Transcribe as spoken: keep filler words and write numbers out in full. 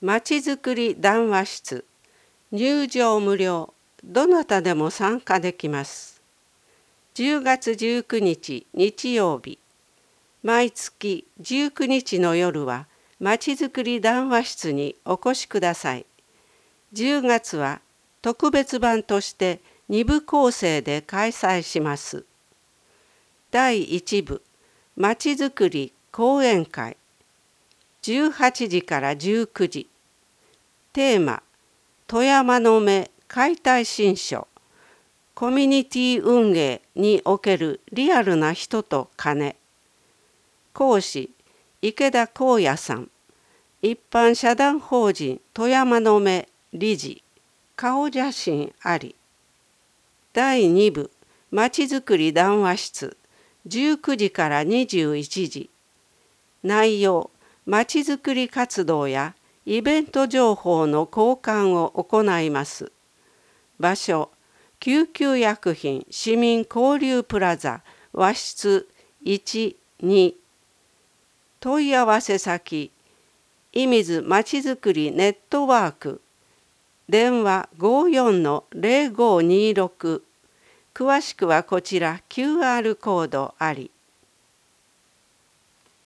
まちづくり談話室、入場無料、どなたでも参加できます。じゅうがつじゅうくにち日曜日、毎月じゅうくにちの夜はまちづくり談話室にお越しください。じゅうがつは特別版としてにぶ構成で開催します。だいいちぶ、まちづくり講演会、じゅうはちじからじゅうくじ。テーマ、富山の目解体新書、コミュニティ運営におけるリアルな人と金。講師、池田光也さん。一般社団法人富山の目理事。顔写真あり。だいにぶ、まちづくり談話室、じゅうくじからにじゅういちじ。内容、まちづくり活動やイベント情報の交換を行います。場所、救急薬品市民交流プラザ和室いち、に。問い合わせ先、射水まちづくりネットワーク、電話 ごーよんのぜろごにろく。詳しくはこちら キューアール コードあり。